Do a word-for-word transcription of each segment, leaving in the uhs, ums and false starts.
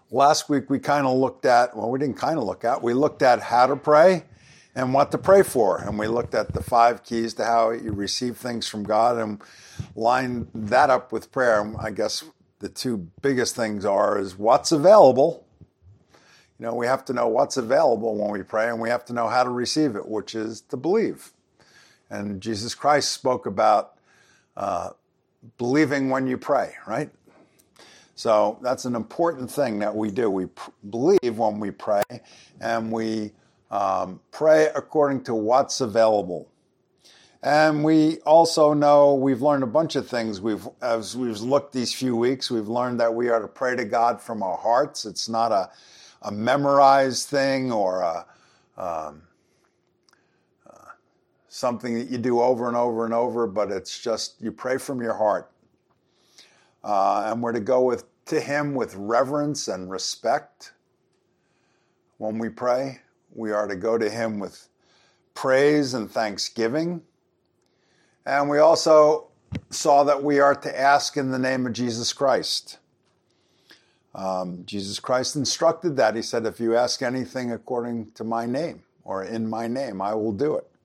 Last week we kind of looked at, well, we didn't kind of look at, we looked at how to pray and what to pray for. And we looked at the five keys to how you receive things from God and lined that up with prayer. I guess the two biggest things are is what's available. You know, we have to know what's available when we pray, and we have to know how to receive it, which is to believe. And Jesus Christ spoke about uh, believing when you pray, right? So that's an important thing that we do. We pr- believe when we pray, and we um, pray according to what's available. And we also know we've learned a bunch of things. We've, as we've looked these few weeks, we've learned that we are to pray to God from our hearts. It's not a, a memorized thing or a, um, uh, something that you do over and over and over, but it's just you pray from your heart. Uh, and we're to go with to him with reverence and respect. When we pray, we are to go to him with praise and thanksgiving. And we also saw that we are to ask in the name of Jesus Christ. Um, Jesus Christ instructed that. He said, if you ask anything according to my name or in my name, I will do it.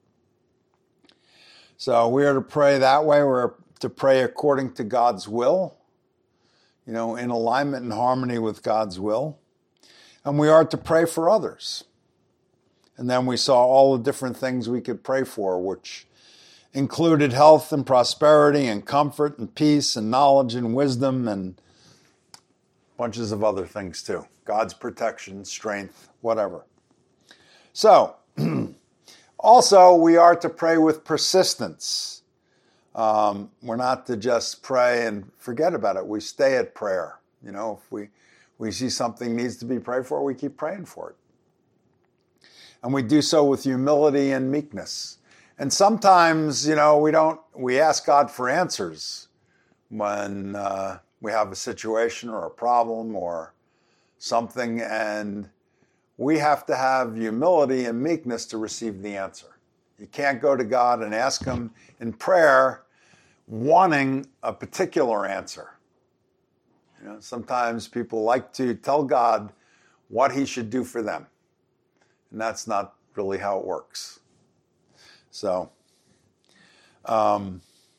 So we are to pray that way. We're to pray according to God's will, you know, in alignment and harmony with God's will. And we are to pray for others. And then we saw all the different things we could pray for, which included health and prosperity and comfort and peace and knowledge and wisdom and bunches of other things too. God's protection, strength, whatever. So, also we are to pray with persistence. Um, we're not to just pray and forget about it. We stay at prayer. You know, if we, we see something needs to be prayed for, we keep praying for it. And we do so with humility and meekness. And sometimes, you know, we don't, we ask God for answers when uh, we have a situation or a problem or something, and we have to have humility and meekness to receive the answer. You can't go to God and ask him in prayer wanting a particular answer. You know, sometimes people like to tell God what he should do for them. And that's not really how it works. So, um,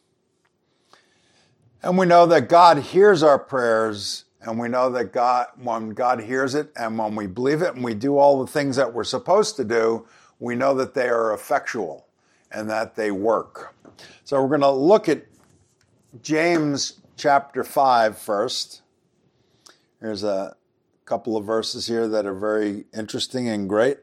and we know that God hears our prayers, and we know that God, when God hears it, and when we believe it, and we do all the things that we're supposed to do, we know that they are effectual and that they work. So we're going to look at James chapter five first. There's a couple of verses here that are very interesting and great.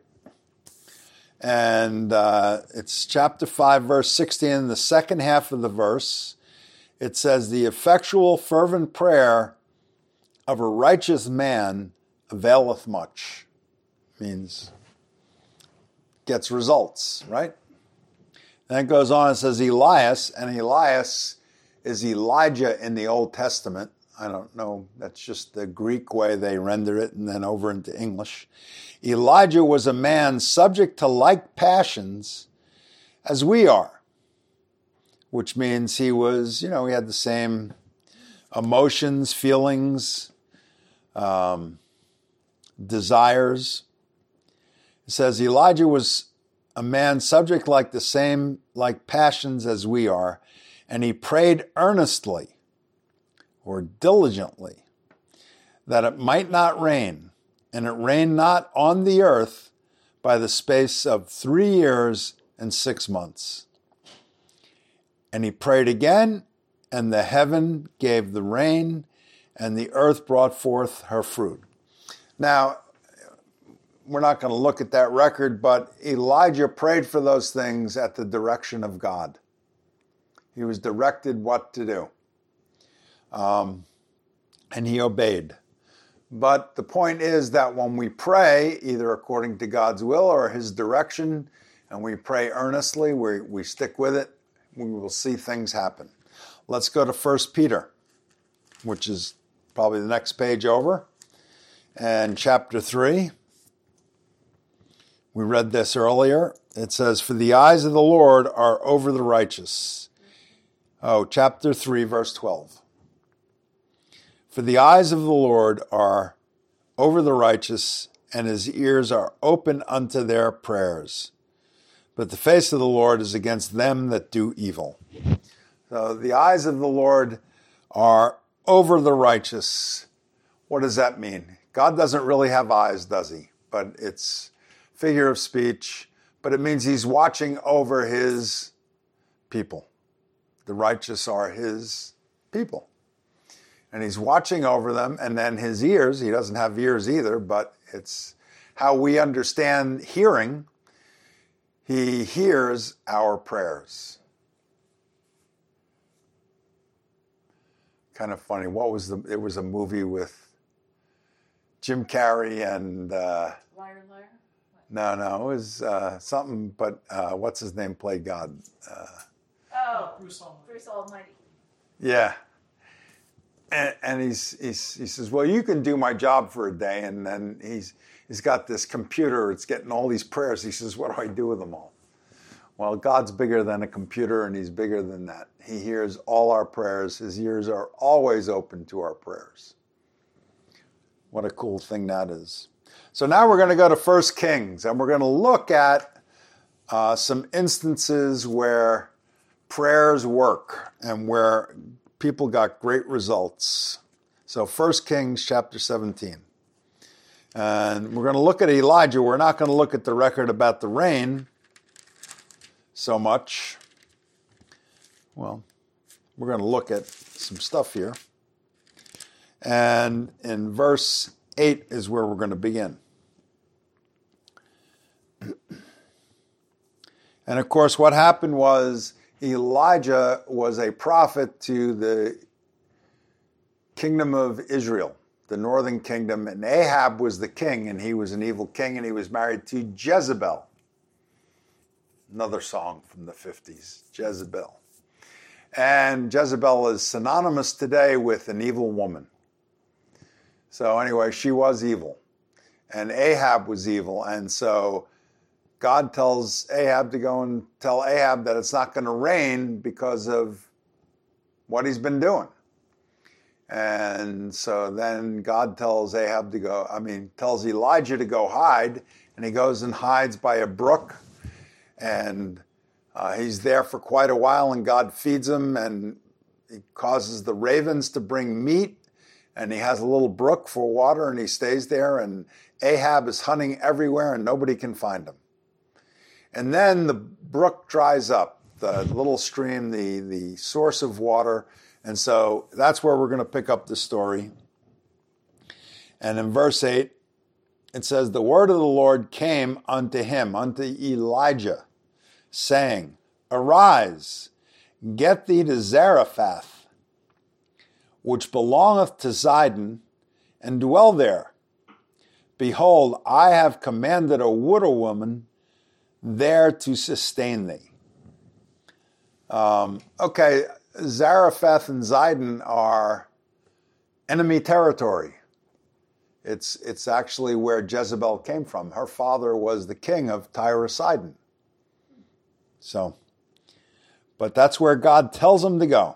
And uh, it's chapter five, verse sixteen, the second half of the verse. It says, the effectual fervent prayer of a righteous man availeth much. Means gets results, right? Then it goes on and says Elias, and Elias is Elijah in the Old Testament. I don't know, that's just the Greek way they render it and then over into English. Elijah was a man subject to like passions as we are, which means he was, you know, he had the same emotions, feelings, um, desires. It says Elijah was a man subject like the same, like passions as we are, and he prayed earnestly or diligently that it might not rain, and it rained not on the earth by the space of three years and six months. And he prayed again, and the heaven gave the rain, and the earth brought forth her fruit. Now, we're not going to look at that record, but Elijah prayed for those things at the direction of God. He was directed what to do. Um, and he obeyed. But the point is that when we pray, either according to God's will or his direction, and we pray earnestly, we, we stick with it, we will see things happen. Let's go to First Peter, which is probably the next page over, and chapter three. We read this earlier. It says, for the eyes of the Lord are over the righteous. Oh, chapter three, verse twelve. For the eyes of the Lord are over the righteous, and his ears are open unto their prayers. But the face of the Lord is against them that do evil. So the eyes of the Lord are over the righteous. What does that mean? God doesn't really have eyes, does he? But it's figure of speech. But it means he's watching over his people. The righteous are his people. And he's watching over them. And then his ears, he doesn't have ears either, but it's how we understand hearing. He hears our prayers. Kind of funny. What was the, it was a movie with Jim Carrey and, uh, Liar, liar? no, no, it was uh, something, but uh, what's his name played God? Uh, oh, Bruce Almighty. Bruce Almighty. Yeah. And, and he's, he's, he says, well, you can do my job for a day. And then he's, he's got this computer. It's getting all these prayers. He says, what do I do with them all? Well, God's bigger than a computer, and he's bigger than that. He hears all our prayers. His ears are always open to our prayers. What a cool thing that is. So now we're going to go to First Kings, and we're going to look at uh, some instances where prayers work and where people got great results. So First Kings chapter seventeen. And we're going to look at Elijah. We're not going to look at the record about the rain so much. Well, we're going to look at some stuff here. And in verse eight is where we're going to begin. And of course, what happened was Elijah was a prophet to the kingdom of Israel, the northern kingdom, and Ahab was the king, and he was an evil king, and he was married to Jezebel. Another song from the fifties, Jezebel. And Jezebel is synonymous today with an evil woman. So anyway, she was evil, and Ahab was evil, and so God tells Ahab to go and tell Ahab that it's not going to rain because of what he's been doing. And so then God tells Ahab to go, I mean, tells Elijah to go hide, and he goes and hides by a brook, and uh, he's there for quite a while, and God feeds him, and he causes the ravens to bring meat, and he has a little brook for water, and he stays there, and Ahab is hunting everywhere, and nobody can find him. And then the brook dries up, the little stream, the, the source of water. And so that's where we're going to pick up the story. And in verse eight, it says, the word of the Lord came unto him, unto Elijah, saying, arise, get thee to Zarephath, which belongeth to Zidon, and dwell there. Behold, I have commanded a widow woman there to sustain thee. Um, okay, Zarephath and Zidon are enemy territory. It's, it's actually where Jezebel came from. Her father was the king of Tyre Sidon. So, but that's where God tells him to go.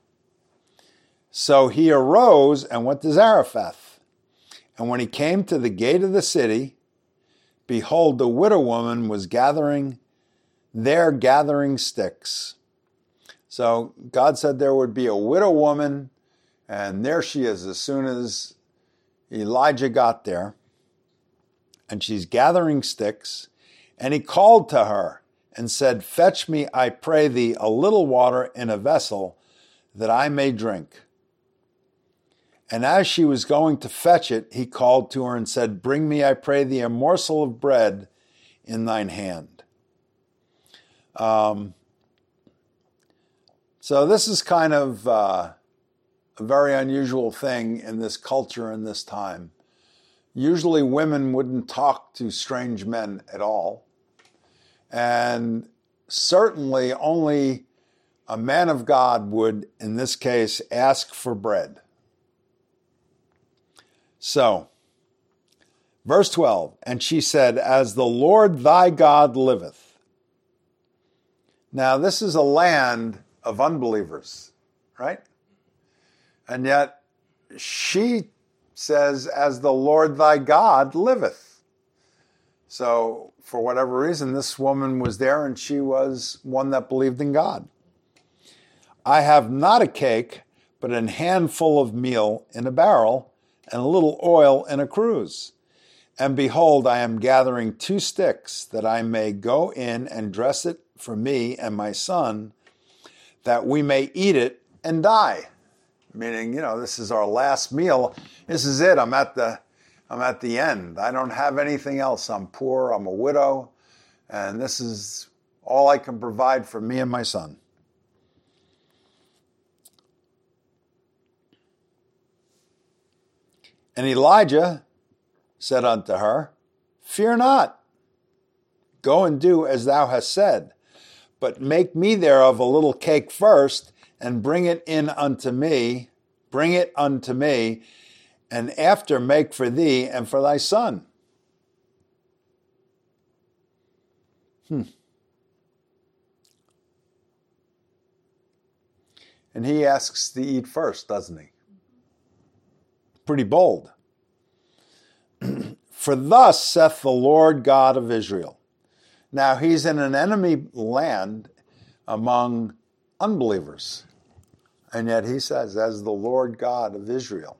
So he arose and went to Zarephath. And when he came to the gate of the city, behold, the widow woman was gathering, there gathering sticks. So God said there would be a widow woman, and there she is as soon as Elijah got there. And she's gathering sticks, and he called to her and said, fetch me, I pray thee, a little water in a vessel that I may drink. And as she was going to fetch it, he called to her and said, bring me, I pray thee, a morsel of bread in thine hand. Um, so this is kind of uh, a very unusual thing in this culture in this time. Usually women wouldn't talk to strange men at all. And certainly only a man of God would, in this case, ask for bread. So, verse twelve, and she said, as the Lord thy God liveth. Now, this is a land of unbelievers, right? And yet, she says, as the Lord thy God liveth. So for whatever reason, this woman was there and she was one that believed in God. I have not a cake, but a handful of meal in a barrel and a little oil in a cruse. And behold, I am gathering two sticks that I may go in and dress it for me and my son, that we may eat it and die. Meaning, you know, this is our last meal. This is it. I'm at the, I'm at the end. I don't have anything else. I'm poor. I'm a widow. And this is all I can provide for me and my son. And Elijah said unto her, fear not. Go and do as thou hast said. But make me thereof a little cake first, and bring it in unto me, bring it unto me, and after make for thee and for thy son. Hmm. And he asks to eat first, doesn't he? Pretty bold. For thus saith the Lord God of Israel. Now he's in an enemy land among unbelievers. And yet he says, as the Lord God of Israel.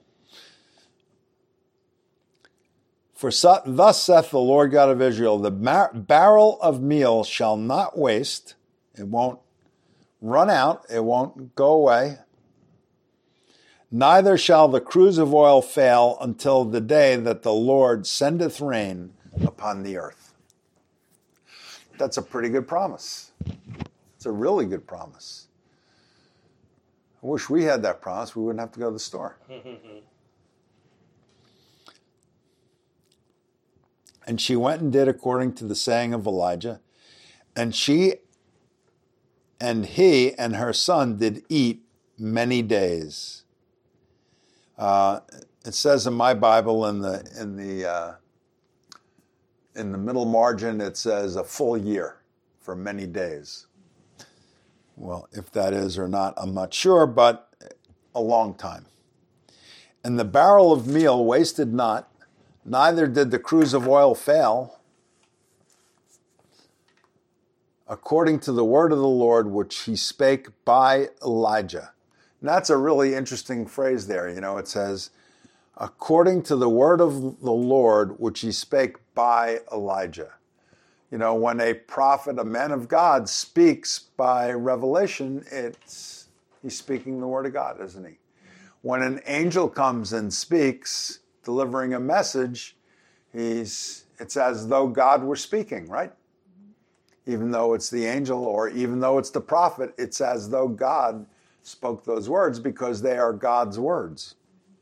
For so, thus saith the Lord God of Israel, the bar- barrel of meal shall not waste. It won't run out. It won't go away. Neither shall the cruse of oil fail until the day that the Lord sendeth rain upon the earth. That's a pretty good promise. It's a really good promise. I wish we had that promise. We wouldn't have to go to the store. And she went and did according to the saying of Elijah. And she and he and her son did eat many days. Uh, it says in my Bible, in the in the uh, in the middle margin, it says a full year for many days. Well, if that is or not, I'm not sure, but a long time. And the barrel of meal wasted not, neither did the cruse of oil fail, according to the word of the Lord, which he spake by Elijah. And that's a really interesting phrase there. You know, it says, according to the word of the Lord, which he spake by Elijah. You know, when a prophet, a man of God, speaks by revelation, it's he's speaking the word of God, isn't he? When an angel comes and speaks, delivering a message, he's it's as though God were speaking, right? Even though it's the angel or even though it's the prophet, it's as though God spoke those words because they are God's words.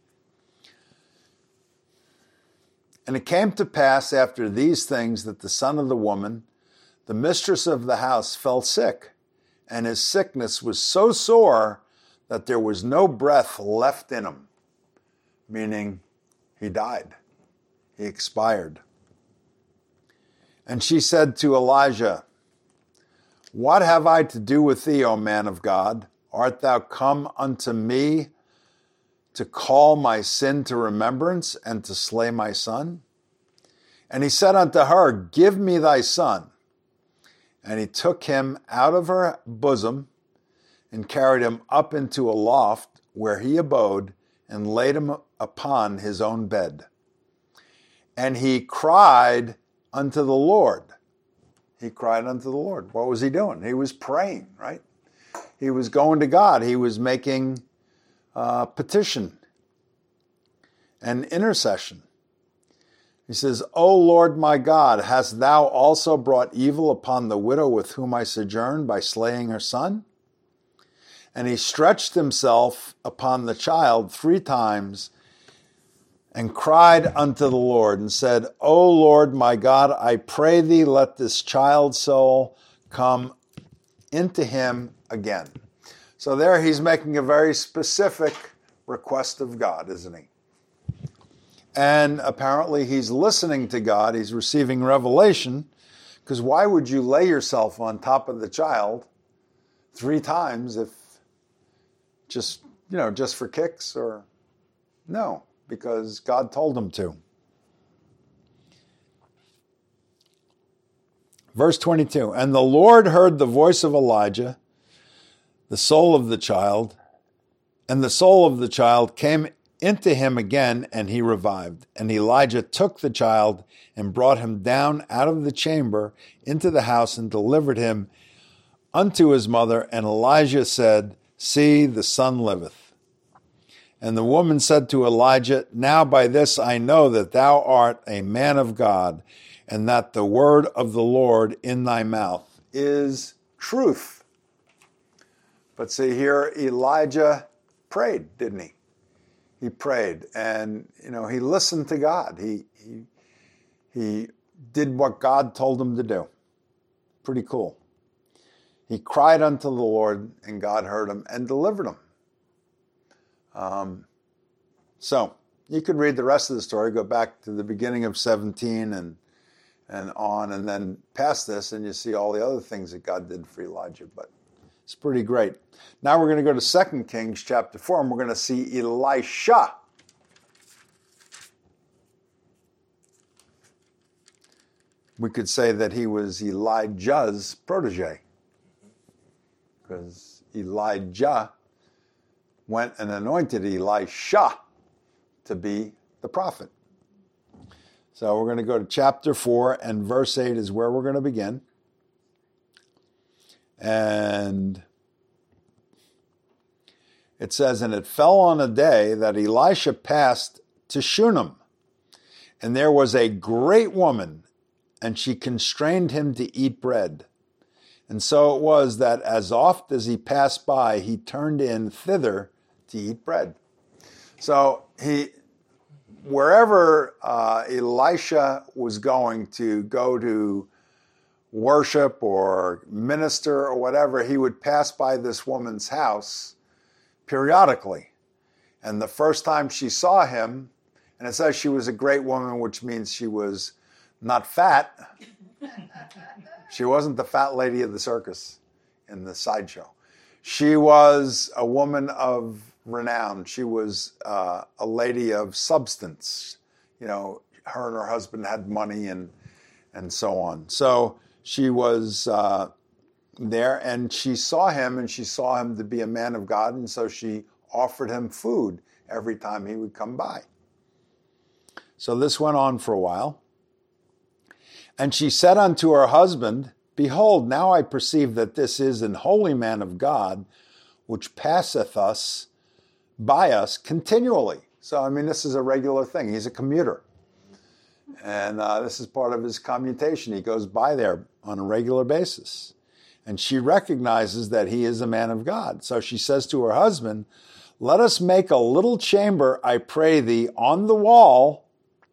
And it came to pass after these things that the son of the woman, the mistress of the house, fell sick, and his sickness was so sore that there was no breath left in him, meaning he died, he expired. And she said to Elijah, what have I to do with thee, O man of God? Art thou come unto me to call my sin to remembrance and to slay my son? And he said unto her, give me thy son. And he took him out of her bosom and carried him up into a loft where he abode and laid him upon his own bed. And he cried unto the Lord. He cried unto the Lord. What was he doing? He was praying, right? He was going to God. He was making uh, petition and intercession. He says, O Lord my God, hast thou also brought evil upon the widow with whom I sojourn by slaying her son? And he stretched himself upon the child three times and cried unto the Lord and said, O Lord my God, I pray thee, let this child's soul come into him again. So there he's making a very specific request of God, isn't he? And apparently he's listening to God. He's receiving revelation. Because why would you lay yourself on top of the child three times if just, you know, just for kicks or no, because God told him to. Verse twenty-two, and the Lord heard the voice of Elijah, the soul of the child, and the soul of the child came into him again, and he revived. And Elijah took the child and brought him down out of the chamber into the house and delivered him unto his mother. And Elijah said, see, the son liveth. And the woman said to Elijah, now by this I know that thou art a man of God, and that the word of the Lord in thy mouth is truth. But see here, Elijah prayed, didn't he? He prayed, and you know he listened to God. He he he did what God told him to do. Pretty cool. He cried unto the Lord, and God heard him and delivered him. Um, so you could read the rest of the story, go back to the beginning of seventeen and and on, and then past this, and you see all the other things that God did for Elijah. But it's pretty great. Now we're going to go to Second Kings chapter four, and we're going to see Elisha. We could say that he was Elijah's protege, because Elijah went and anointed Elisha to be the prophet. So we're going to go to chapter four, and verse eight is where we're going to begin. And it says, and it fell on a day that Elisha passed to Shunem, and there was a great woman, and she constrained him to eat bread. And so it was that as oft as he passed by, he turned in thither to eat bread. So he, wherever uh, Elisha was going to go to worship or minister or whatever, he would pass by this woman's house periodically. And the first time she saw him, and it says she was a great woman, which means she was not fat. She wasn't the fat lady of the circus in the sideshow. She was a woman of renown. She was uh, a lady of substance. You know, her and her husband had money and and so on. So she was uh, there, and she saw him, and she saw him to be a man of God, and so she offered him food every time he would come by. So this went on for a while. And she said unto her husband, behold, now I perceive that this is an holy man of God, which passeth us by us continually. So, I mean, this is a regular thing. He's a commuter. And uh, this is part of his commutation. He goes by there on a regular basis. And she recognizes that he is a man of God. So she says to her husband, let us make a little chamber, I pray thee, on the wall,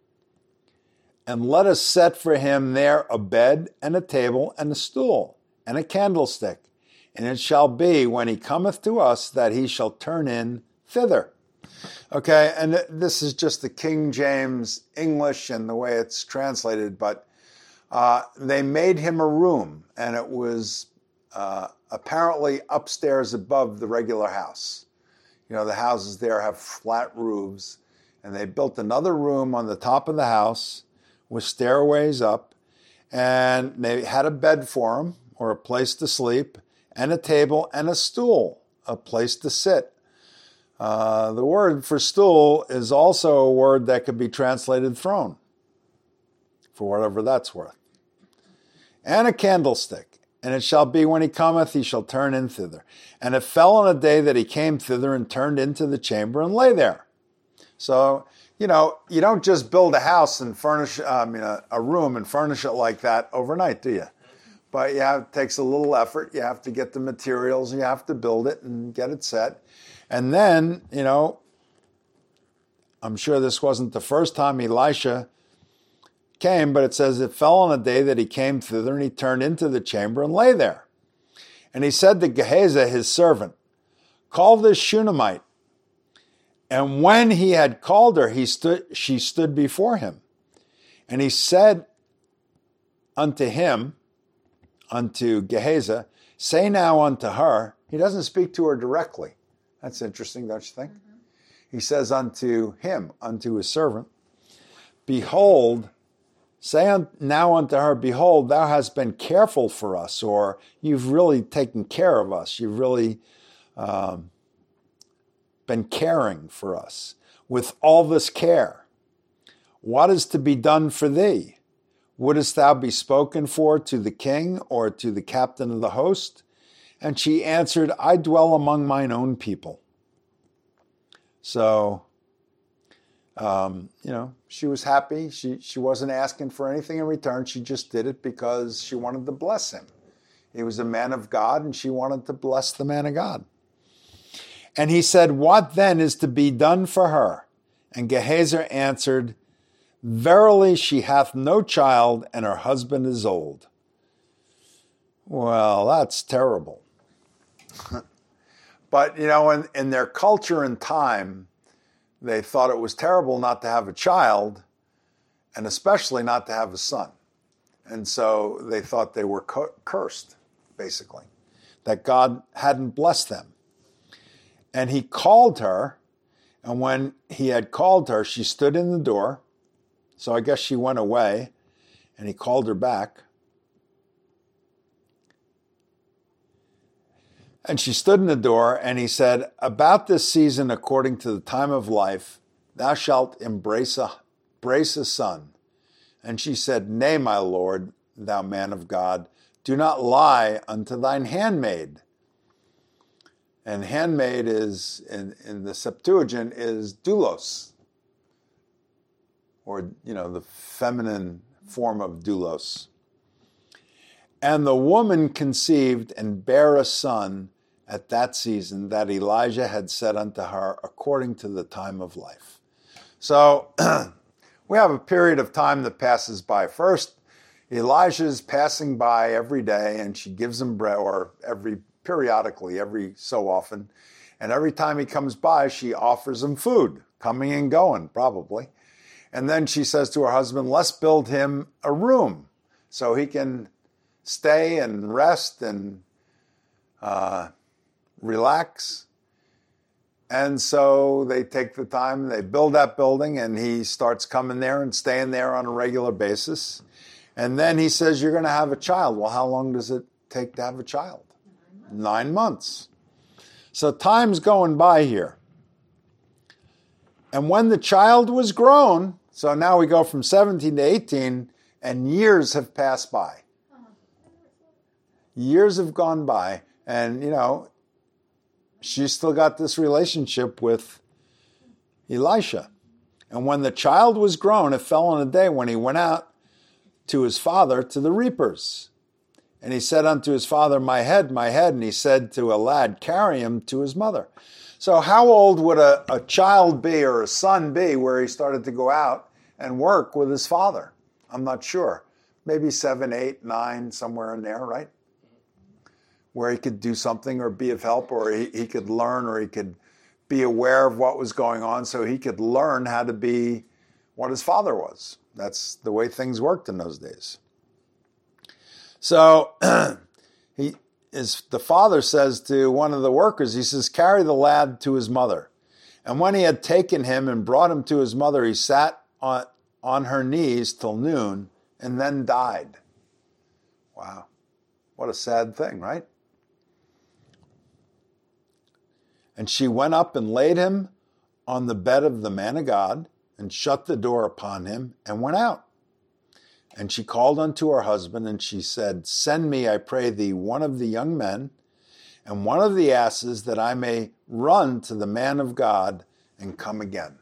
and let us set for him there a bed and a table and a stool and a candlestick. And it shall be, when he cometh to us, that he shall turn in thither. Okay, and this is just the King James English and the way it's translated, but uh, they made him a room, and it was uh, apparently upstairs above the regular house. You know, the houses there have flat roofs, and they built another room on the top of the house with stairways up, and they had a bed for him, or a place to sleep, and a table and a stool, a place to sit. Uh, the word for stool is also a word that could be translated throne, for whatever that's worth. And a candlestick. And it shall be, when he cometh, he shall turn in thither. And it fell on a day that he came thither and turned into the chamber and lay there. So, you know, you don't just build a house and furnish, I mean, a, a room and furnish it like that overnight, do you? But you have, it takes a little effort. You have to get the materials. You have to build it and get it set. And then, you know, I'm sure this wasn't the first time Elisha came, but it says it fell on a day that he came thither, and he turned into the chamber and lay there. And he said to Gehazi, his servant, call this Shunammite. And when he had called her, he stood, she stood before him. And he said unto him, unto Gehazi, say now unto her. He doesn't speak to her directly. That's interesting, don't you think? Mm-hmm. he says unto him, unto his servant, behold, say now unto her, behold, thou hast been careful for us, or you've really taken care of us. You've really um, been caring for us with all this care. What is to be done for thee? Wouldest thou be spoken for to the king or to the captain of the host? And she answered, I dwell among mine own people. So, um, you know, she was happy. She, she wasn't asking for anything in return. She just did it because she wanted to bless him. He was a man of God, and she wanted to bless the man of God. And he said, what then is to be done for her? And Gehazi answered, verily she hath no child, and her husband is old. Well, that's terrible. But, you know, in, in their culture and time, they thought it was terrible not to have a child, and especially not to have a son. And so they thought they were cu- cursed, basically, that God hadn't blessed them. And he called her, and when he had called her, she stood in the door. So I guess she went away, and he called her back. And she stood in the door, and he said, about this season, according to the time of life, thou shalt embrace a, embrace a son. And she said, nay, my lord, thou man of God, do not lie unto thine handmaid. And handmaid is, in, in the Septuagint, is doulos, or, you know, the feminine form of doulos. And the woman conceived and bare a son at that season that Elijah had said unto her, according to the time of life. So we have a period of time that passes by. First, Elijah's passing by every day, and she gives him bread, or every periodically, every so often. And every time he comes by, she offers him food, coming and going, probably. And then she says to her husband, let's build him a room so he can stay and rest and uh, relax. And so they take the time, they build that building, and he starts coming there and staying there on a regular basis. And then he says, you're going to have a child. Well, how long does it take to have a child? Nine months. Nine months. So time's going by here. And when the child was grown, so now we go from seventeen to eighteen, and years have passed by. Years have gone by, and, you know, she's still got this relationship with Elisha. And when the child was grown, it fell on a day when he went out to his father to the reapers. And he said unto his father, my head, my head. And he said to a lad, carry him to his mother. So how old would a, a child be, or a son be, where he started to go out and work with his father? I'm not sure. Maybe seven, eight, nine, somewhere in there, right? Where he could do something or be of help, or he, he could learn, or he could be aware of what was going on, so he could learn how to be what his father was. That's the way things worked in those days. So he is the father says to one of the workers, he says, carry the lad to his mother. And when he had taken him and brought him to his mother, he sat on, on her knees till noon and then died. Wow. What a sad thing, right? And she went up and laid him on the bed of the man of God and shut the door upon him and went out. And she called unto her husband, and she said, send me, I pray thee, one of the young men and one of the asses, that I may run to the man of God and come again.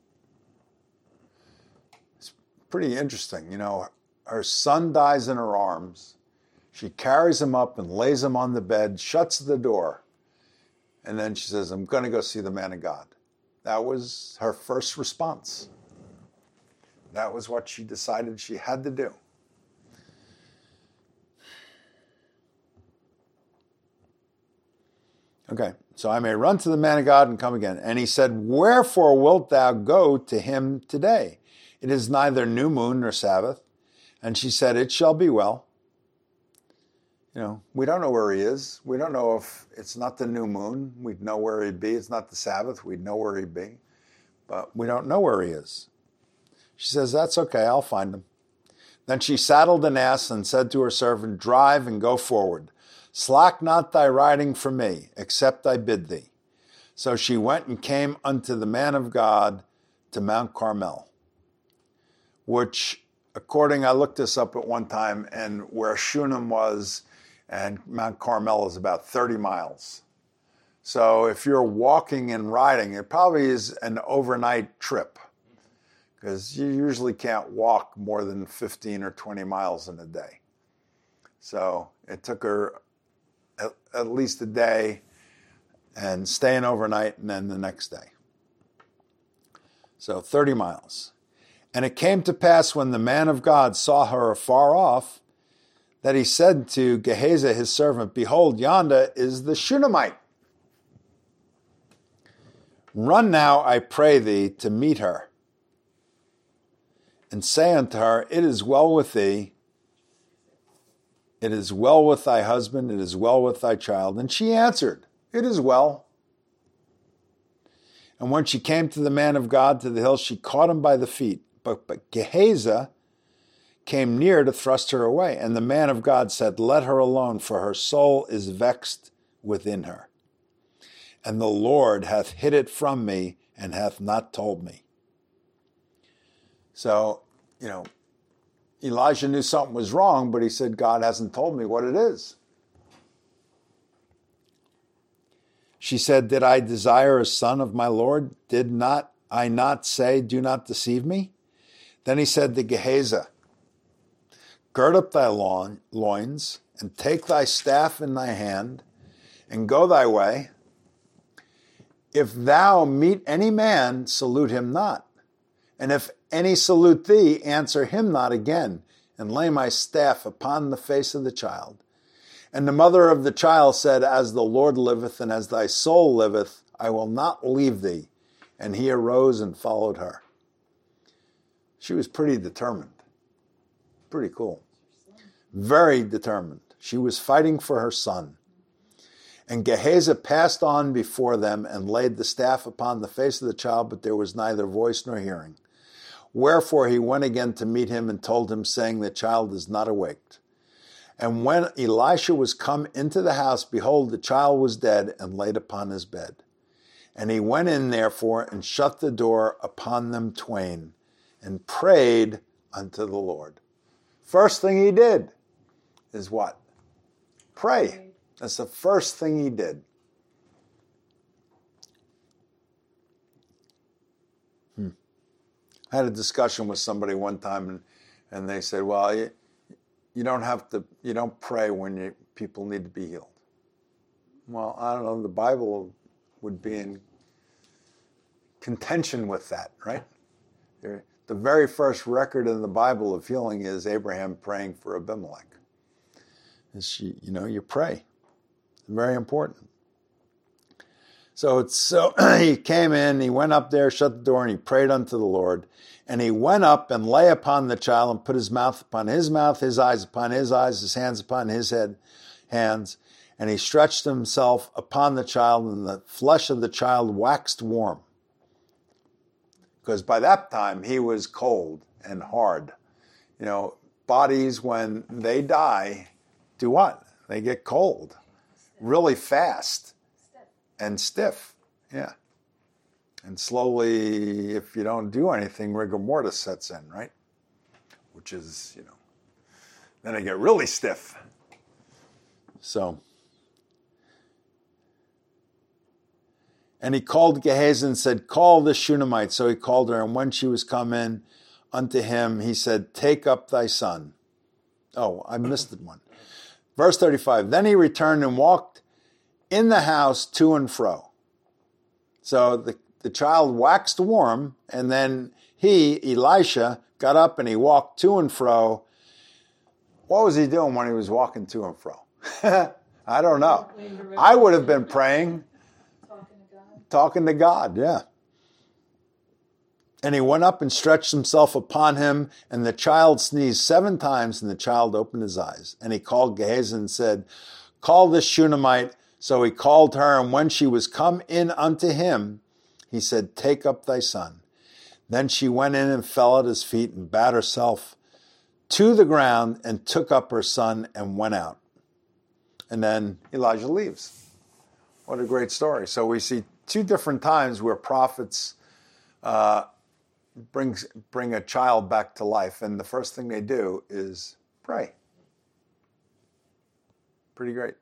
It's pretty interesting. You know, her son dies in her arms. She carries him up and lays him on the bed, shuts the door. And then she says, I'm going to go see the man of God. That was her first response. That was what she decided she had to do. Okay, so I may run to the man of God and come again. And he said, wherefore wilt thou go to him today? It is neither new moon nor Sabbath. And she said, it shall be well. You know, we don't know where he is. We don't know if it's not the new moon. We'd know where he'd be. It's not the Sabbath. We'd know where he'd be. but we don't know where he is. She says, that's okay, I'll find him. Then she saddled an ass and said to her servant, drive and go forward. Slack not thy riding for me, except I bid thee. So she went and came unto the man of God to Mount Carmel, which, according, I looked this up at one time, and where Shunem was and Mount Carmel is about thirty miles. So if you're walking and riding, it probably is an overnight trip, because you usually can't walk more than fifteen or twenty miles in a day. So it took her at, at least a day and staying overnight and then the next day. So thirty miles. And it came to pass when the man of God saw her afar off, that he said to Gehazi his servant, behold, yonder is the Shunammite. Run now, I pray thee, to meet her, and say unto her, it is well with thee, it is well with thy husband, it is well with thy child. And she answered, it is well. And when she came to the man of God to the hill, she caught him by the feet. But, but Gehazi came near to thrust her away. And the man of God said, let her alone, for her soul is vexed within her. And the Lord hath hid it from me, and hath not told me. So, you know, Elijah knew something was wrong, but he said, God hasn't told me what it is. She said, did I desire a son of my Lord? Did not I not say, do not deceive me? Then he said to Gehazi, gird up thy loins, and take thy staff in thy hand, and go thy way. If thou meet any man, salute him not. And if any salute thee, answer him not again, and lay my staff upon the face of the child. And the mother of the child said, as the Lord liveth, and as thy soul liveth, I will not leave thee. And he arose and followed her. She was pretty determined. Pretty cool. Very determined. She was fighting for her son. And Gehazi passed on before them and laid the staff upon the face of the child, but there was neither voice nor hearing. Wherefore he went again to meet him and told him, saying, the child is not awaked. And when Elisha was come into the house, behold, the child was dead and laid upon his bed. And he went in therefore and shut the door upon them twain and prayed unto the Lord. First thing he did is what? Pray. That's the first thing he did. Hmm. I had a discussion with somebody one time, and, and they said, well, you, you don't have to, you don't pray when you, people need to be healed. Well, I don't know, the Bible would be in contention with that, right? The very first record in the Bible of healing is Abraham praying for Abimelech. It's, you know, you pray. Very important. So it's so he came in, he went up there, shut the door, and he prayed unto the Lord. And he went up and lay upon the child and put his mouth upon his mouth, his eyes upon his eyes, his hands upon his head, hands. And he stretched himself upon the child, and the flesh of the child waxed warm. Because by that time he was cold and hard. You know, bodies, when they die, do what? They get cold. Really fast and stiff, yeah. And slowly, if you don't do anything, rigor mortis sets in, right? Which is, you know, then they get really stiff. So, and he called Gehazi and said, call this Shunammite. So he called her, and when she was come in unto him, he said, take up thy son. Oh, I missed one. Verse thirty-five, then he returned and walked in the house to and fro. So the, the child waxed warm, and then he, Elisha, got up and he walked to and fro. What was he doing when he was walking to and fro? I don't know. I would have been praying. Talking to God. Talking to God, yeah. And he went up and stretched himself upon him, and the child sneezed seven times, and the child opened his eyes. And he called Gehazi and said, call this Shunammite. So he called her, and when she was come in unto him, He said, take up thy son. Then she went in and fell at his feet and bowed herself to the ground and took up her son and went out. And then Elijah leaves. What a great story. So we see two different times where prophets uh, brings, bring a child back to life. And the first thing they do is pray. Pretty great.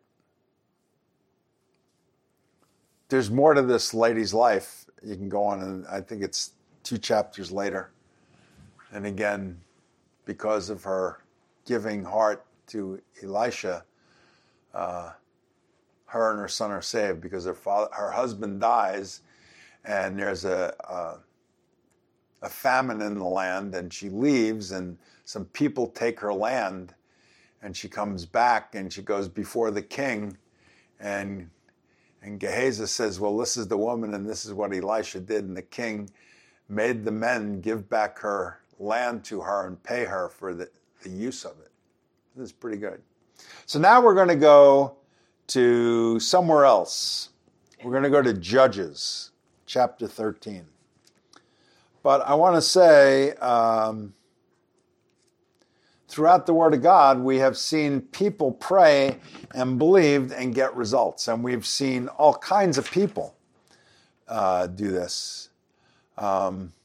There's more to this lady's life. You can go on, and I think it's two chapters later. And again, because of her giving heart to Elisha, uh, her and her son are saved because her father, her husband dies, and there's a, a a famine in the land, and she leaves, and some people take her land, and she comes back, and she goes before the king, and and Gehazi says, well, this is the woman, and this is what Elisha did, and the king made the men give back her land to her and pay her for the, the use of it. This is pretty good. So now we're going to go to somewhere else. We're going to go to Judges, chapter thirteen. But I want to say, um, throughout the Word of God, we have seen people pray and believed and get results. And we've seen all kinds of people uh, do this. Um,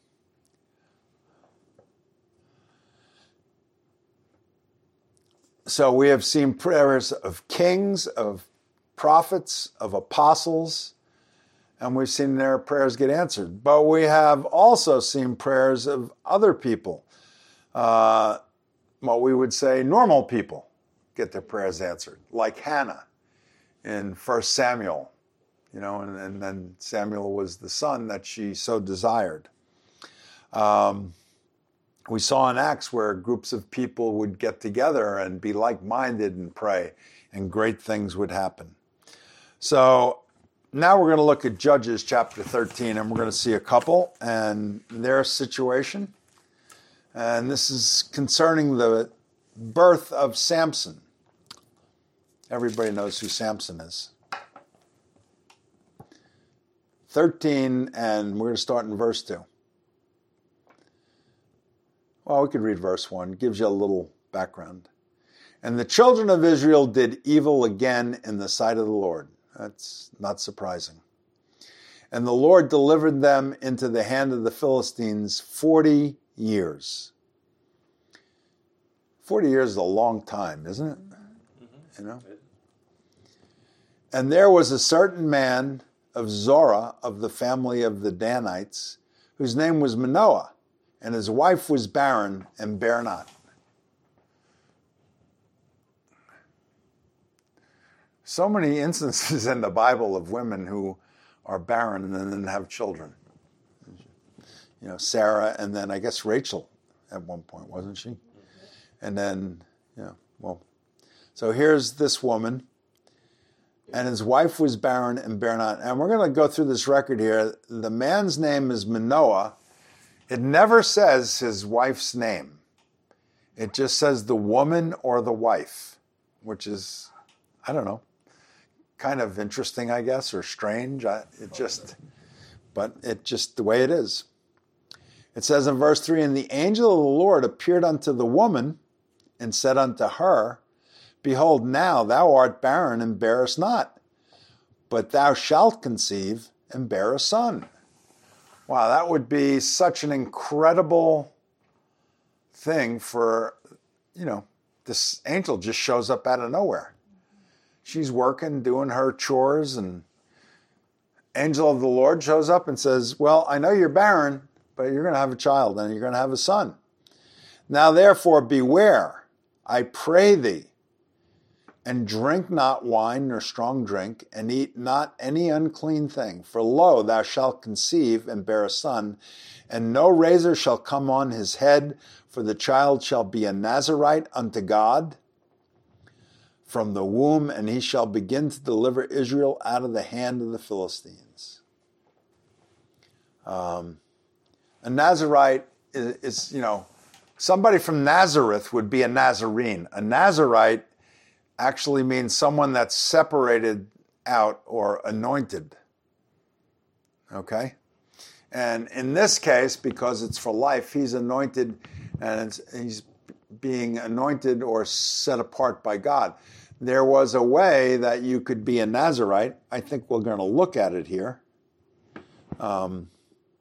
so we have seen prayers of kings, of prophets, of apostles, and we've seen their prayers get answered. But we have also seen prayers of other people, uh, what we would say normal people, get their prayers answered, like Hannah in First Samuel. You know, and, and then Samuel was the son that she so desired. Um, we saw in Acts where groups of people would get together and be like-minded and pray, and great things would happen. So now we're going to look at Judges chapter thirteen, and we're going to see a couple and their situation. And this is concerning the birth of Samson. Everybody knows who Samson is. thirteen, and we're going to start in verse two. Well, we could read verse one. It gives you a little background. And the children of Israel did evil again in the sight of the Lord. That's not surprising. And the Lord delivered them into the hand of the Philistines forty years. Forty years is a long time, isn't it? Mm-hmm. You know? And there was a certain man of Zorah of the family of the Danites, whose name was Manoah, and his wife was barren and bare not. So many instances in the Bible of women who are barren and then have children. You know, Sarah, and then I guess Rachel at one point, wasn't she? And then, yeah, well, so here's this woman, and his wife was barren and bare not. And we're going to go through this record here. The man's name is Manoah. It never says his wife's name. It just says the woman or the wife, which is, I don't know, kind of interesting, I guess, or strange. I, it just, but it just the way it is. It says in verse three, and the angel of the Lord appeared unto the woman and said unto her, behold, now thou art barren and bearest not, but thou shalt conceive and bear a son. Wow, that would be such an incredible thing for, you know, this angel just shows up out of nowhere. She's working, doing her chores, and angel of the Lord shows up and says, well, I know you're barren, but you're going to have a child and you're going to have a son. Now, therefore, beware, I pray thee, and drink not wine nor strong drink, and eat not any unclean thing. For lo, thou shalt conceive and bear a son, and no razor shall come on his head, for the child shall be a Nazarite unto God from the womb, and he shall begin to deliver Israel out of the hand of the Philistines. Um, a Nazarite is, is, you know, somebody from Nazareth would be a Nazarene. A Nazarite actually means someone that's separated out or anointed. Okay? And in this case, because it's for life, he's anointed and it's, he's being anointed or set apart by God. There was a way that you could be a Nazirite. I think we're going to look at it here. Um,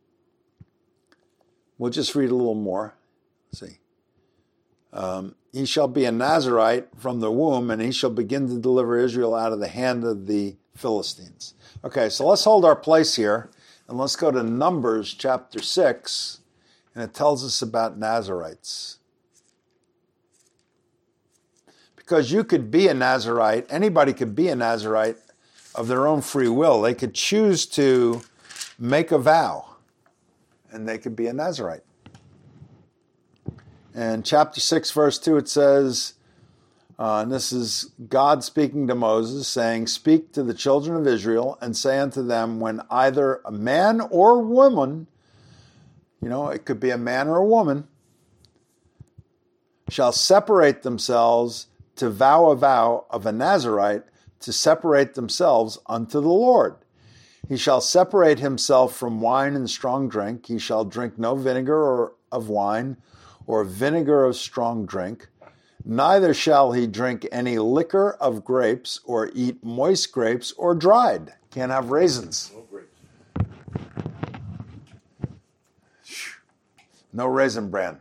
we'll just read a little more. Let's see. Um, he shall be a Nazirite from the womb, and he shall begin to deliver Israel out of the hand of the Philistines. Okay, so let's hold our place here, and let's go to Numbers chapter six, and it tells us about Nazirites. Because you could be a Nazirite, anybody could be a Nazirite of their own free will. They could choose to make a vow, and they could be a Nazirite. And chapter six, verse two, it says, uh, and this is God speaking to Moses, saying, "Speak to the children of Israel and say unto them, when either a man or woman," you know, it could be a man or a woman, "shall separate themselves to vow a vow of a Nazirite, to separate themselves unto the Lord. He shall separate himself from wine and strong drink. He shall drink no vinegar or of wine, or vinegar of strong drink. Neither shall he drink any liquor of grapes, or eat moist grapes or dried." Can't have raisins. No grapes. No raisin bran.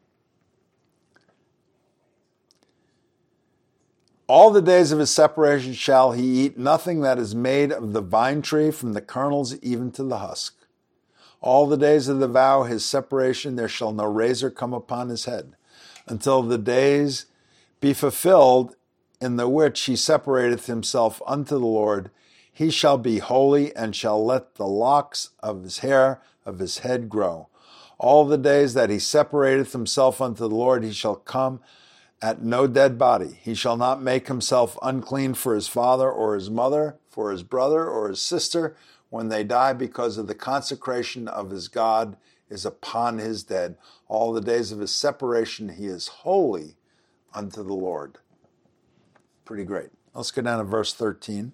"All the days of his separation shall he eat nothing that is made of the vine tree, from the kernels even to the husk. All the days of the vow, his separation, there shall no razor come upon his head, until the days be fulfilled in the which he separateth himself unto the Lord. He shall be holy, and shall let the locks of his hair of his head grow. All the days that he separateth himself unto the Lord, he shall come at no dead body. He shall not make himself unclean for his father or his mother, for his brother or his sister, when they die, because of the consecration of his God is upon his dead. All the days of his separation he is holy unto the Lord." Pretty great. Let's go down to verse thirteen.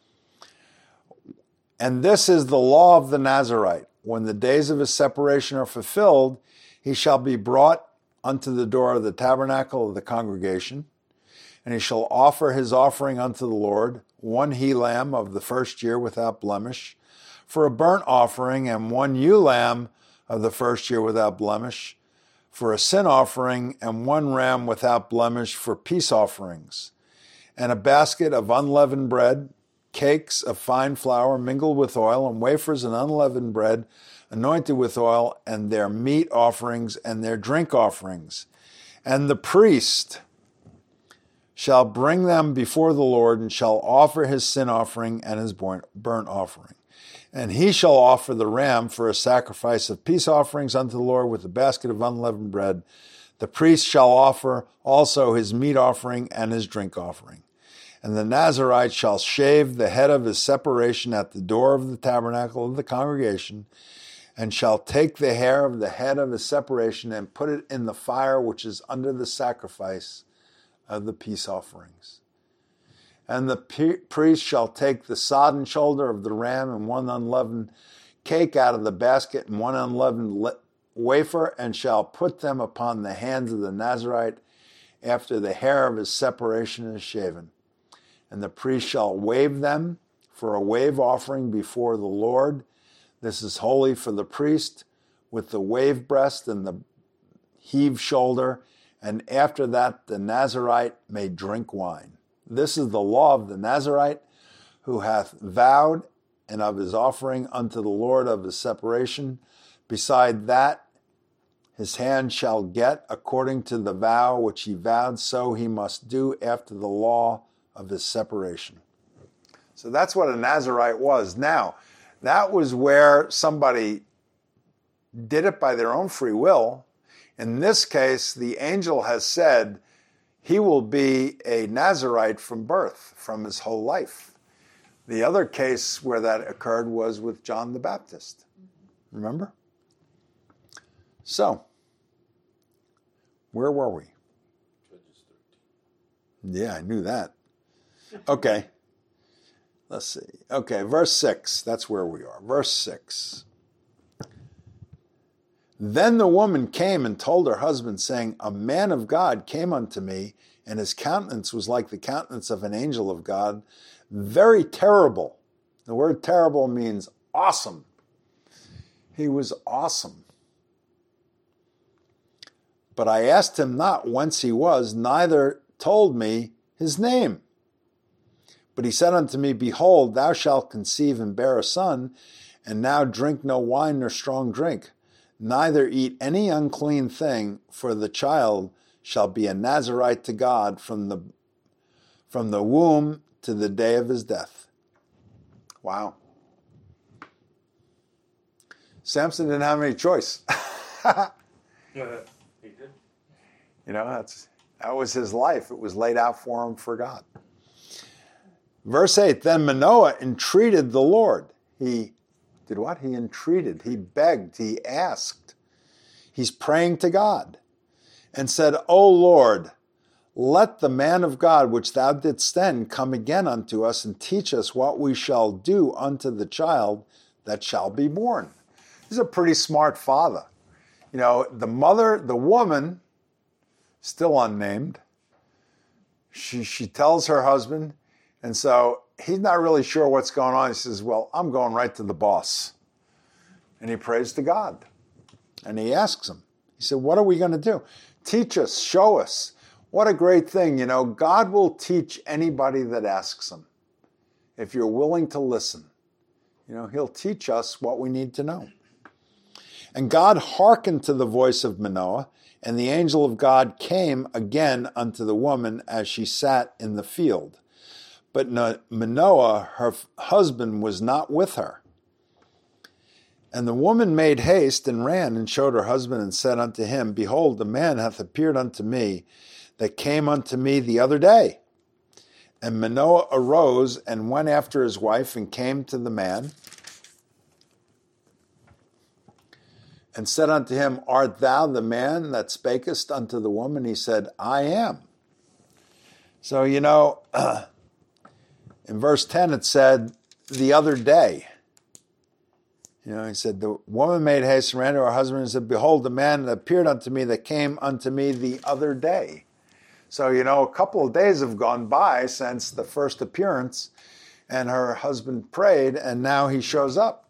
"And this is the law of the Nazirite. When the days of his separation are fulfilled, he shall be brought unto the door of the tabernacle of the congregation, and he shall offer his offering unto the Lord, one he-lamb of the first year without blemish, for a burnt offering, and one ewe lamb of the first year without blemish, for a sin offering, and one ram without blemish for peace offerings, and a basket of unleavened bread, cakes of fine flour mingled with oil, and wafers and unleavened bread anointed with oil, and their meat offerings and their drink offerings. And the priest shall bring them before the Lord, and shall offer his sin offering and his burnt offering. And he shall offer the ram for a sacrifice of peace offerings unto the Lord with a basket of unleavened bread. The priest shall offer also his meat offering and his drink offering. And the Nazirite shall shave the head of his separation at the door of the tabernacle of the congregation, and shall take the hair of the head of his separation and put it in the fire which is under the sacrifice of the peace offerings. And the priest shall take the sodden shoulder of the ram and one unleavened cake out of the basket and one unleavened wafer, and shall put them upon the hands of the Nazirite after the hair of his separation is shaven. And the priest shall wave them for a wave offering before the Lord. This is holy for the priest, with the wave breast and the heave shoulder, and after that the Nazirite may drink wine. This is the law of the Nazirite, who hath vowed, and of his offering unto the Lord of his separation. Beside that, his hand shall get, according to the vow which he vowed, so he must do after the law of his separation." So that's what a Nazirite was. Now, that was where somebody did it by their own free will. In this case, the angel has said he will be a Nazirite from birth, from his whole life. The other case where that occurred was with John the Baptist. Remember? So, where were we? Judges thirteen. Yeah, I knew that. Okay. Let's see. Okay, verse six. That's where we are. Verse six. Then the woman came and told her husband, saying, A man of God came unto me, and his countenance was like the countenance of an angel of God, very terrible. The word terrible means awesome. He was awesome. But I asked him not whence he was, neither told me his name. But he said unto me, Behold, thou shalt conceive and bear a son, and now drink no wine nor strong drink, neither eat any unclean thing, for the child shall be a Nazarite to God from the from the womb to the day of his death. Wow. Samson didn't have any choice. Yeah, he did. You know, that's that was his life. It was laid out for him for God. Verse eight, then Manoah entreated the Lord. He did what? He entreated, he begged, he asked. He's praying to God and said, O Lord, let the man of God which thou didst send come again unto us and teach us what we shall do unto the child that shall be born. He's a pretty smart father. You know, the mother, the woman, still unnamed, she, she tells her husband, and so he's not really sure what's going on. He says, well, I'm going right to the boss. And he prays to God. And he asks him, he said, what are we going to do? Teach us, show us. What a great thing. You know, God will teach anybody that asks him. If you're willing to listen, you know, he'll teach us what we need to know. And God hearkened to the voice of Manoah, and the angel of God came again unto the woman as she sat in the field. But Manoah, her husband, was not with her. And the woman made haste and ran and showed her husband and said unto him, Behold, the man hath appeared unto me that came unto me the other day. And Manoah arose and went after his wife and came to the man and said unto him, Art thou the man that spakest unto the woman? He said, I am. So, you know, uh, in verse ten it said, the other day. You know, he said, the woman made haste and ran to her husband and said, Behold, the man that appeared unto me that came unto me the other day. So, you know, a couple of days have gone by since the first appearance, and her husband prayed, and now he shows up.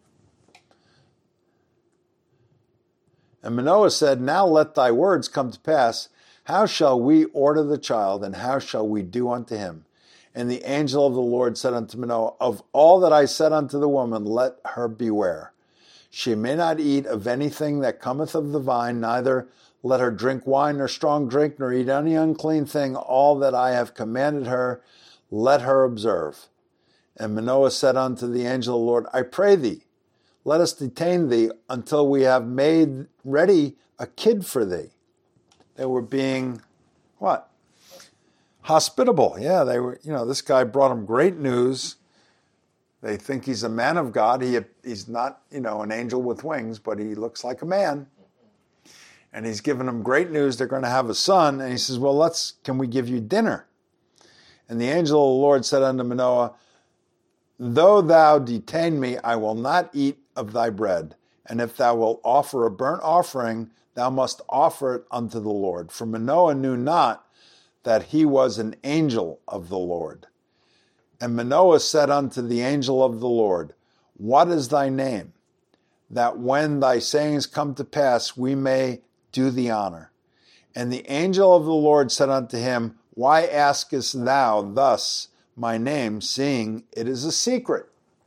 And Manoah said, Now let thy words come to pass. How shall we order the child, and how shall we do unto him? And the angel of the Lord said unto Manoah, Of all that I said unto the woman, let her beware. She may not eat of anything that cometh of the vine, neither let her drink wine nor strong drink, nor eat any unclean thing. All that I have commanded her, let her observe. And Manoah said unto the angel of the Lord, I pray thee, let us detain thee until we have made ready a kid for thee. They were being, what? Hospitable. Yeah, they were, you know, this guy brought them great news. They think he's a man of God. He He's not, you know, an angel with wings, but he looks like a man. And he's giving them great news. They're going to have a son. And he says, well, let's, can we give you dinner? And the angel of the Lord said unto Manoah, Though thou detain me, I will not eat of thy bread. And if thou wilt offer a burnt offering, thou must offer it unto the Lord. For Manoah knew not that he was an angel of the Lord. And Manoah said unto the angel of the Lord, What is thy name? That when thy sayings come to pass, we may do thee honor. And the angel of the Lord said unto him, Why askest thou thus my name, seeing it is a secret?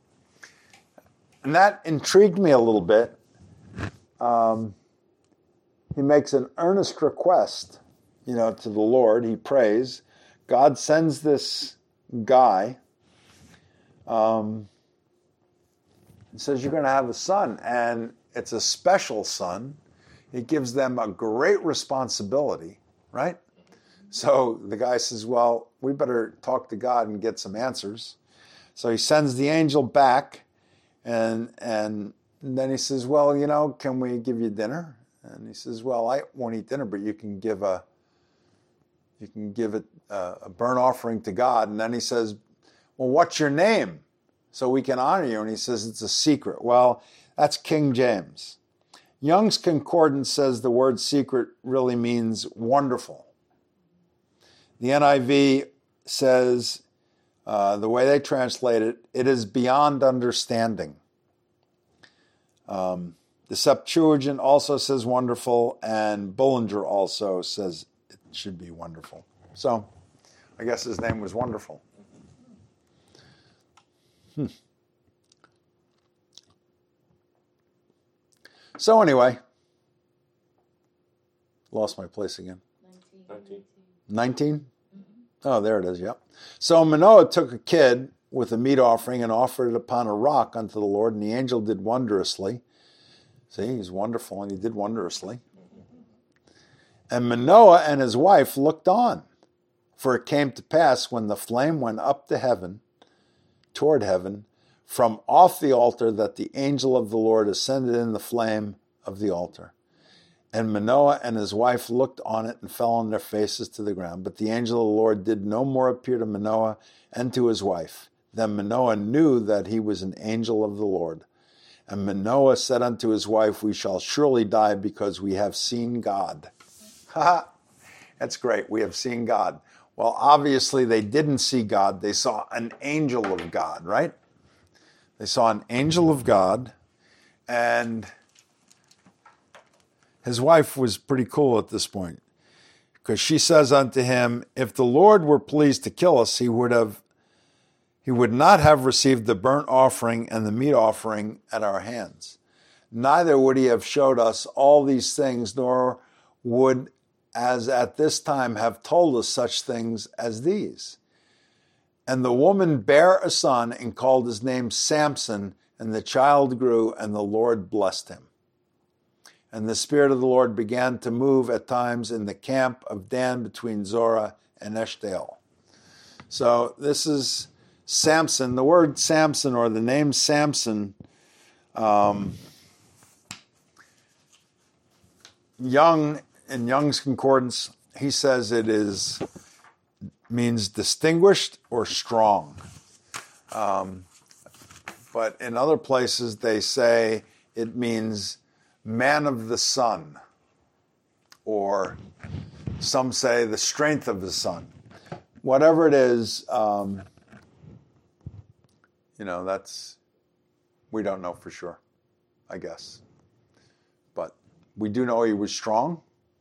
And that intrigued me a little bit. Um, he makes an earnest request, you know, to the Lord. He prays. God sends this guy. Um, he says, you're going to have a son, and it's a special son. It gives them a great responsibility, right? So the guy says, well, we better talk to God and get some answers. So he sends the angel back, and and then he says, well, you know, can we give you dinner? And he says, well, I won't eat dinner, but you can give a you can give it a, a burnt offering to God. And then he says, well, what's your name so we can honor you? And he says, it's a secret. Well, that's King James. Young's Concordance says the word secret really means wonderful. The N I V says, uh, the way they translate it, it is beyond understanding. Um, the Septuagint also says wonderful, and Bullinger also says it should be wonderful. So, I guess his name was Wonderful. Hmm. So anyway, lost my place again. nineteen. nineteen? Oh, there it is, yep. So Manoah took a kid with a meat offering and offered it upon a rock unto the Lord, and the angel did wondrously. See, he's wonderful, and he did wondrously. And Manoah and his wife looked on, for it came to pass when the flame went up to heaven, toward heaven, from off the altar, that the angel of the Lord ascended in the flame of the altar. And Manoah and his wife looked on it and fell on their faces to the ground. But the angel of the Lord did no more appear to Manoah and to his wife. Then Manoah knew that he was an angel of the Lord. And Manoah said unto his wife, we shall surely die because we have seen God. Ha! That's great. We have seen God. Well, obviously they didn't see God. They saw an angel of God, right? They saw an angel of God, and his wife was pretty cool at this point, because she says unto him, if the Lord were pleased to kill us, he would have, he would not have received the burnt offering and the meat offering at our hands. Neither would he have showed us all these things, nor would, as at this time, have told us such things as these. And the woman bare a son and called his name Samson, and the child grew, and the Lord blessed him. And the Spirit of the Lord began to move at times in the camp of Dan between Zorah and Eshtaol. So this is Samson. The word Samson, or the name Samson, um, Young, in Young's Concordance, he says it is means distinguished or strong. Um, but in other places they say it means man of the sun, or some say the strength of the sun. Whatever it is, um, you know, that's, we don't know for sure, I guess. But we do know he was strong,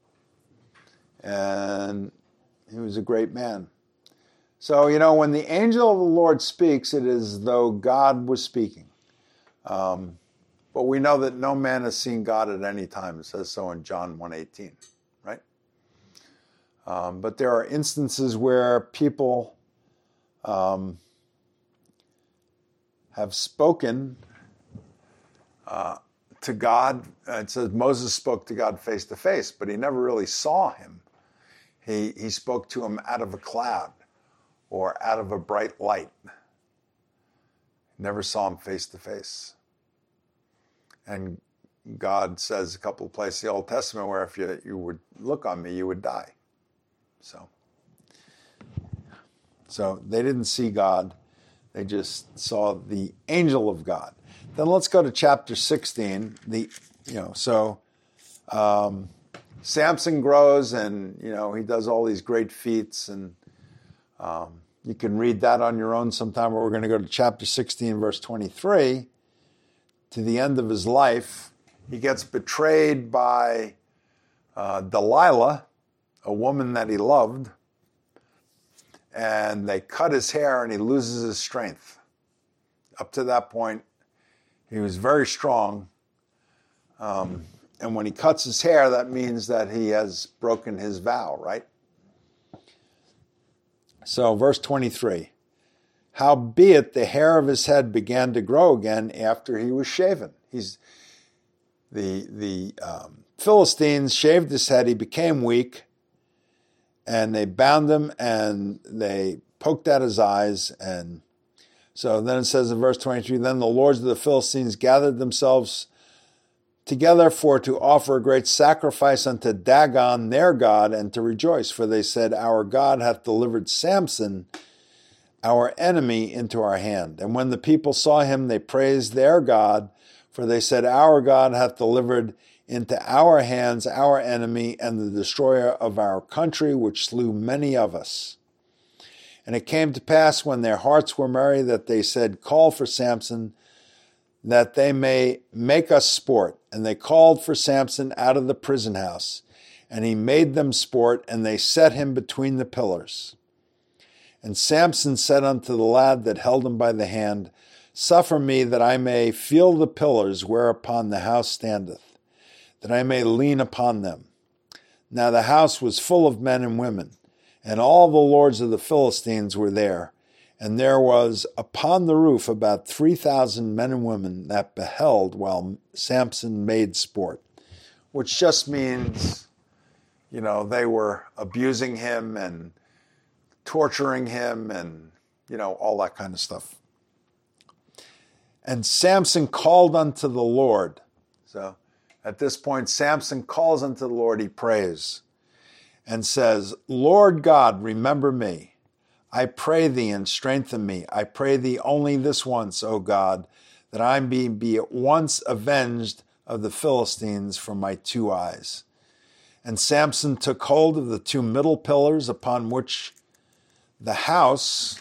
and he was a great man. So, you know, when the angel of the Lord speaks, it is as though God was speaking. Um, but we know that no man has seen God at any time. It says so in John one eighteen, right? Um, but there are instances where people um, have spoken uh, to God. It says Moses spoke to God face to face, but he never really saw him. He, he spoke to him out of a cloud or out of a bright light. Never saw him face to face. And God says a couple of places in the Old Testament where if you, you would look on me, you would die. So, so they didn't see God. They just saw the angel of God. Then let's go to chapter sixteen. The, you know, so um, Samson grows, and you know he does all these great feats, and um, you can read that on your own sometime. But we're going to go to chapter sixteen, verse twenty-three. To the end of his life, he gets betrayed by uh, Delilah, a woman that he loved, and they cut his hair, and he loses his strength. Up to that point, he was very strong. Um, and when he cuts his hair, that means that he has broken his vow, right? So, verse twenty-three. Howbeit the hair of his head began to grow again after he was shaven. He's the the um, Philistines shaved his head. He became weak, and they bound him and they poked out his eyes. And so then it says in verse twenty-three, then the lords of the Philistines gathered themselves together for to offer a great sacrifice unto Dagon their god, and to rejoice, for they said, our God hath delivered Samson, our enemy, into our hand. And when the people saw him, they praised their God, for they said, our God hath delivered into our hands our enemy and the destroyer of our country, which slew many of us. And it came to pass when their hearts were merry that they said, Call for Samson, that they may make us sport. And they called for Samson out of the prison house, and he made them sport, and they set him between the pillars. And Samson said unto the lad that held him by the hand, Suffer me that I may feel the pillars whereupon the house standeth, that I may lean upon them. Now the house was full of men and women, and all the lords of the Philistines were there. And there was upon the roof about three thousand men and women that beheld while Samson made sport, which just means, you know, they were abusing him and torturing him and, you know, all that kind of stuff. And Samson called unto the Lord. So at this point, Samson calls unto the Lord, he prays and says, Lord God, remember me. I pray thee and strengthen me. I pray thee only this once, O God, that I may be at once avenged of the Philistines from my two eyes. And Samson took hold of the two middle pillars upon which the house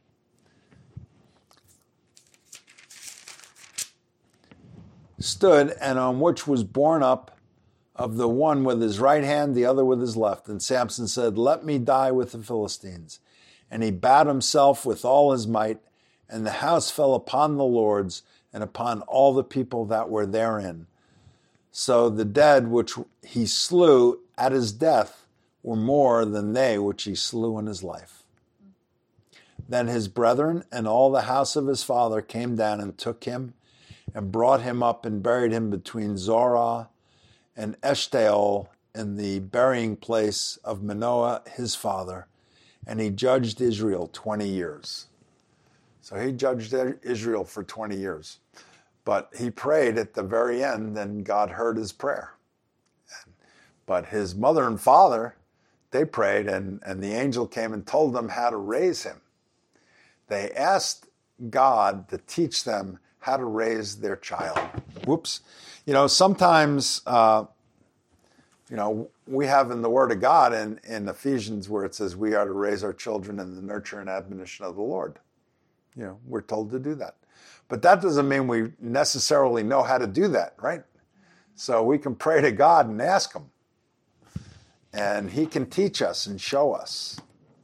stood, and on which was borne up of the one with his right hand, the other with his left. And Samson said, Let me die with the Philistines. And he bowed himself with all his might, and the house fell upon the lords and upon all the people that were therein. So the dead which he slew at his death were more than they which he slew in his life. Then his brethren and all the house of his father came down and took him and brought him up and buried him between Zorah and Eshtaol in the burying place of Manoah his father. And he judged Israel twenty years. So he judged Israel for twenty years. But he prayed at the very end, and God heard his prayer. But his mother and father, they prayed, and, and the angel came and told them how to raise him. They asked God to teach them how to raise their child. Whoops. You know, sometimes, uh, you know, we have in the Word of God in, in Ephesians where it says we are to raise our children in the nurture and admonition of the Lord. You know, we're told to do that. But that doesn't mean we necessarily know how to do that, right? So we can pray to God and ask him. And he can teach us and show us.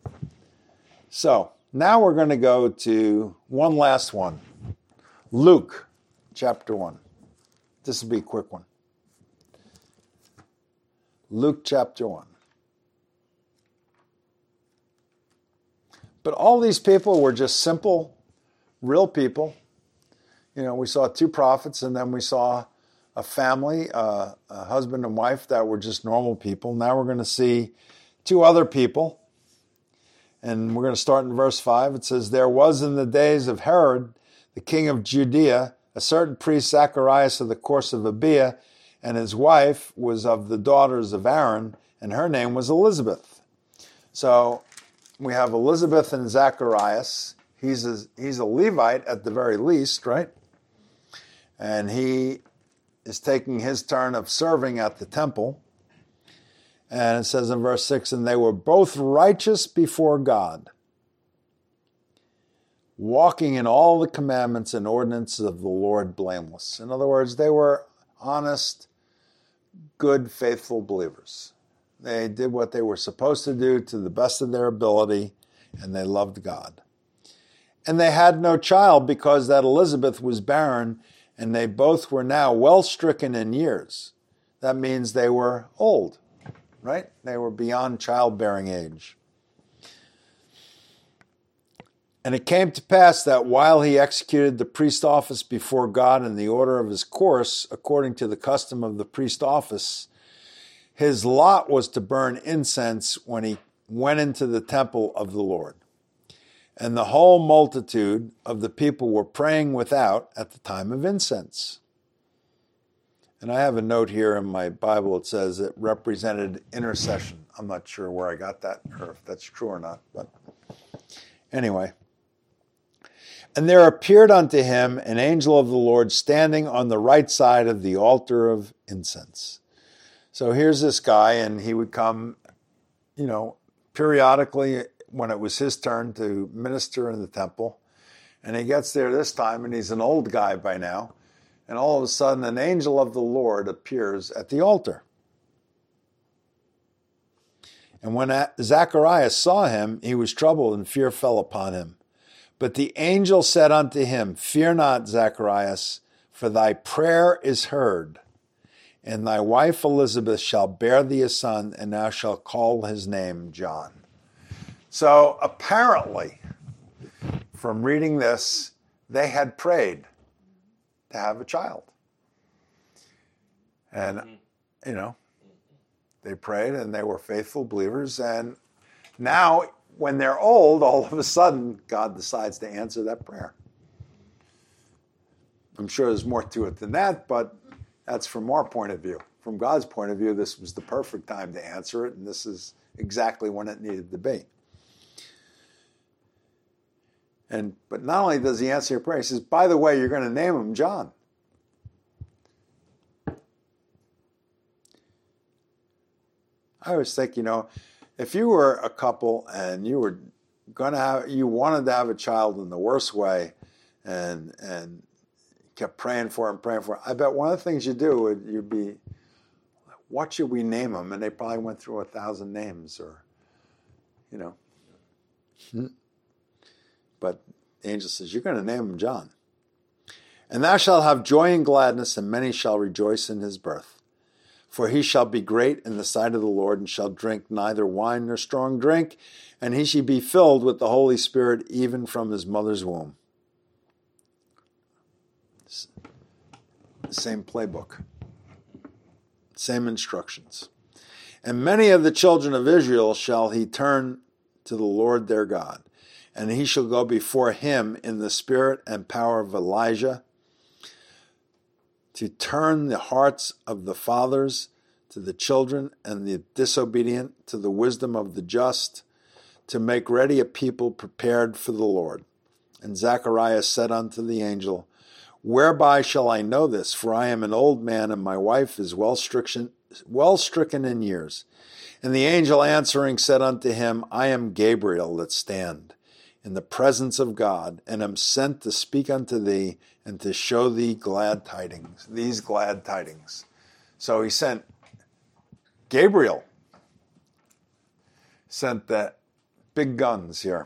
So now we're going to go to one last one. Luke chapter one. This will be a quick one. Luke chapter one. But all these people were just simple, real people. You know, we saw two prophets, and then we saw a family, uh, a husband and wife that were just normal people. Now we're going to see two other people. And we're going to start in verse five. It says, There was in the days of Herod, the king of Judea, a certain priest, Zacharias of the course of Abia, and his wife was of the daughters of Aaron, and her name was Elizabeth. So we have Elizabeth and Zacharias. He's a, he's a Levite at the very least, right? And he is taking his turn of serving at the temple. And it says in verse six, And they were both righteous before God, walking in all the commandments and ordinances of the Lord blameless. In other words, they were honest, good, faithful believers. They did what they were supposed to do to the best of their ability, and they loved God. And they had no child because that Elizabeth was barren, and they both were now well stricken in years. That means they were old, right? They were beyond childbearing age. And it came to pass that while he executed the priest office before God in the order of his course, according to the custom of the priest office, his lot was to burn incense when he went into the temple of the Lord. And the whole multitude of the people were praying without at the time of incense. And I have a note here in my Bible. It says it represented intercession. I'm not sure where I got that or if that's true or not, but anyway. And there appeared unto him an angel of the Lord standing on the right side of the altar of incense. So here's this guy, and he would come, you know, periodically when it was his turn to minister in the temple. And he gets there this time, and he's an old guy by now. And all of a sudden, an angel of the Lord appears at the altar. And when Zacharias saw him, he was troubled, and fear fell upon him. But the angel said unto him, Fear not, Zacharias, for thy prayer is heard. And thy wife Elizabeth shall bear thee a son, and thou shalt call his name John. So apparently, from reading this, they had prayed to have a child. And, you know, they prayed and they were faithful believers. And now, when they're old, all of a sudden, God decides to answer that prayer. I'm sure there's more to it than that, but that's from our point of view. From God's point of view, this was the perfect time to answer it, and this is exactly when it needed to be. And but not only does he answer your prayer, he says, by the way, you're going to name him John. I always think, you know, if you were a couple and you were going to have, you wanted to have a child in the worst way, and and kept praying for it and praying for it, I bet one of the things you do would you'd be, what should we name him? And they probably went through a thousand names, or, you know. Hmm. But the angel says, you're going to name him John. And thou shalt have joy and gladness, and many shall rejoice in his birth. For he shall be great in the sight of the Lord, and shall drink neither wine nor strong drink, and he shall be filled with the Holy Spirit even from his mother's womb. Same playbook. Same instructions. And many of the children of Israel shall he turn to the Lord their God. And he shall go before him in the spirit and power of Elijah, to turn the hearts of the fathers to the children, and the disobedient to the wisdom of the just, to make ready a people prepared for the Lord. And Zacharias said unto the angel, Whereby shall I know this? For I am an old man, and my wife is well stricken, well stricken in years. And the angel answering said unto him, I am Gabriel that stand in the presence of God, and am sent to speak unto thee, and to show thee glad tidings, these glad tidings. So he sent Gabriel, sent the big guns here.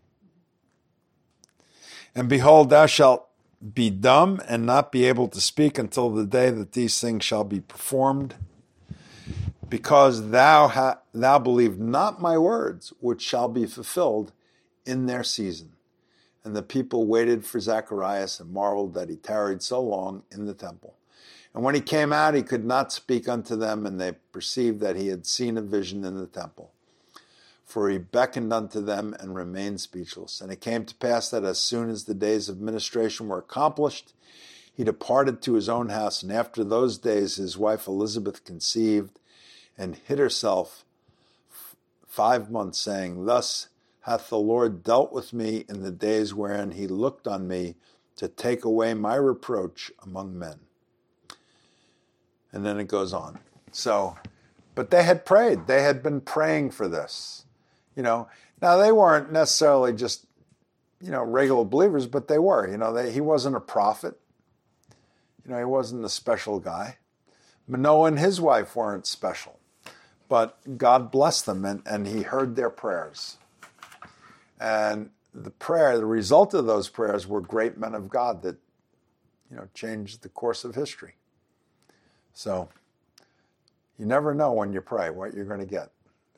And behold, thou shalt be dumb, and not be able to speak until the day that these things shall be performed, because thou ha- thou believed not my words, which shall be fulfilled in their season. And the people waited for Zacharias, and marveled that he tarried so long in the temple. And when he came out, he could not speak unto them, and they perceived that he had seen a vision in the temple. For he beckoned unto them, and remained speechless. And it came to pass that as soon as the days of ministration were accomplished, he departed to his own house. And after those days his wife Elizabeth conceived, and hid herself five months, saying, Thus hath the Lord dealt with me in the days wherein he looked on me to take away my reproach among men. And then it goes on. So, but they had prayed. They had been praying for this. You know, now they weren't necessarily just, you know, regular believers, but they were. You know, they, he wasn't a prophet. You know, he wasn't a special guy. Manoah and his wife weren't special. But God blessed them, and, and he heard their prayers. And the prayer, the result of those prayers were great men of God that, you know, changed the course of history. So you never know when you pray what you're going to get.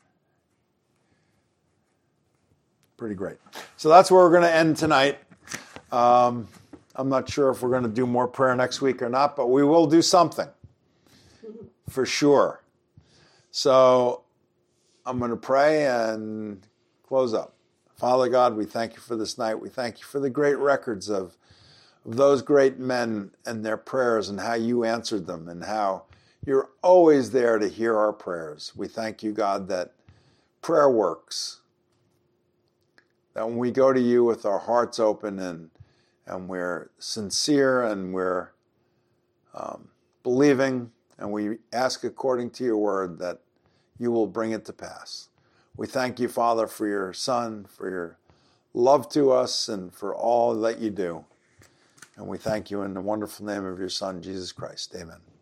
Pretty great. So that's where we're going to end tonight. Um, I'm not sure if we're going to do more prayer next week or not, but we will do something for sure. So I'm going to pray and close up. Father God, we thank you for this night. We thank you for the great records of, of those great men and their prayers, and how you answered them, and how you're always there to hear our prayers. We thank you, God, that prayer works. That when we go to you with our hearts open and and we're sincere, and we're um, believing, and we ask according to your word that you will bring it to pass. We thank you, Father, for your Son, for your love to us, and for all that you do. And we thank you in the wonderful name of your Son, Jesus Christ. Amen.